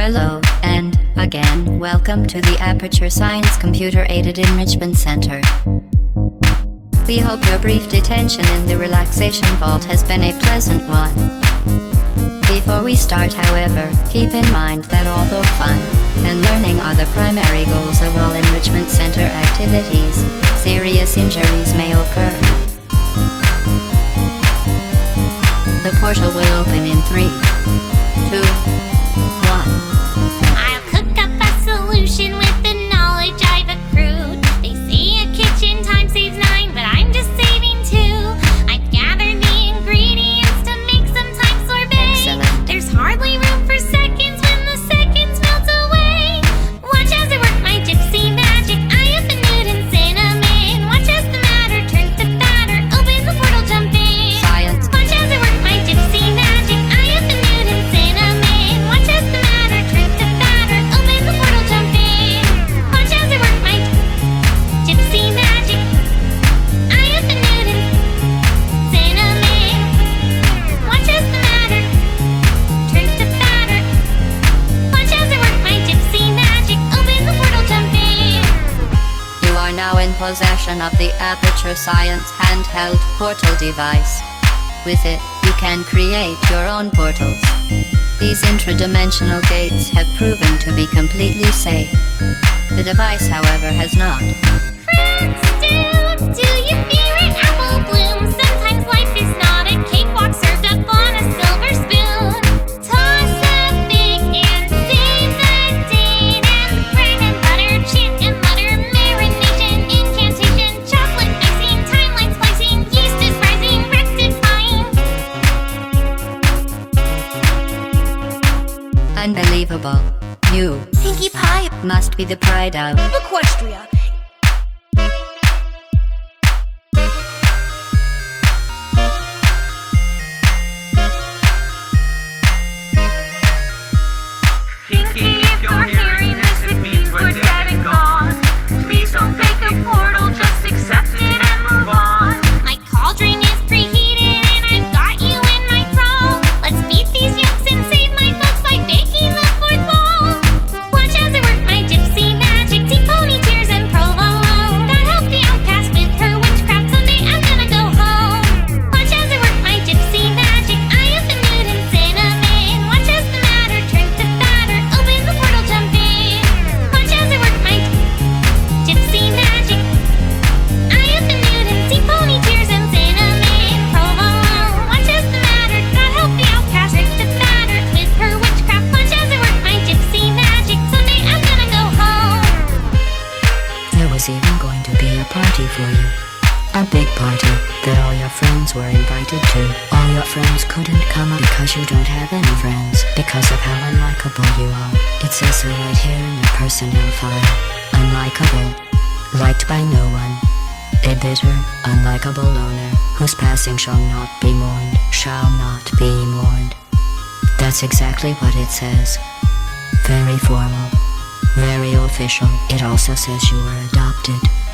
Hello, and again, welcome to the Aperture Science Computer Aided Enrichment Center. We hope your brief detention in the relaxation vault has been a pleasant one. Before we start, however, keep in mind that although fun and learning are the primary goals of all enrichment center activities, serious injuries may occur. The portal will open in 3, 2, 1. I'll cook up a solution with the knowledge I've accrued. They say a kitchen time saves 9, but I'm just saving 2. I've gathered the ingredients to make some thyme sorbet. Excellent. There's hardly room for seconds when the seconds melt away. Watch as I work my gypsy magic. I up and nude and cinnamon. Watch as the matter turns to batter. Open the portal, jump in. Science. Watch as I work my gypsy magic. I up and nude and cinnamon. Watch as the matter turns to batter. Open the portal, jump in. Watch as I work my gypsy magic. I up and nude and cinnamon. Watch as the matter turns to batter. Watch as I work my gypsy magic. Open the portal, jump in. You are now in possession of the Aperture Science handheld portal device. With it, you can create your own portals. These intradimensional gates have proven to be completely safe. The device, however, has not. Friends, do you fear an apple bloom? Sometimes life is not a cakewalk served up on a silver spoon. Toss a big and save the date and bread and butter, chant and mutter, marination, incantation, chocolate icing, timeline splicing, yeast is rising, rectifying. Unbelievable. You Pinkie Pie, must be the pride of Equestria. Pinkie, if you're hearing this, it means we're dead and gone. Please don't fake a portal, just accept it and move on. My cauldron is preheated and I've got you in my thrall. Let's beat these yolks and save my folks by baking the fourth wall. Watch as I work my gypsy magic, deep pony tears and provolone. God help the outcast with her witchcraft, someday I'm gonna go home. Watch as I work my gypsy magic, I up and nude and cinnamon. Watch as the matter turns to batter, open the portal, jump in. Watch as I work my gypsy magic. I up and nude and see pony tears and cinnamon provolone. Watch as the matter, God help the outcast, trick the batter with her witchcraft. Watch as I work my gypsy magic, someday I'm gonna go home. There was even going to be a party for you. A big party that all your friends were invited to. All your friends couldn't come because you don't have any friends. Because of how unlikable you are. It says so right here in your personnel file. Unlikable. Liked by no one. A bitter, unlikable loner, whose passing shall not be mourned. Shall not be mourned. That's exactly what it says. Very formal. Very official. It also says you were adopted.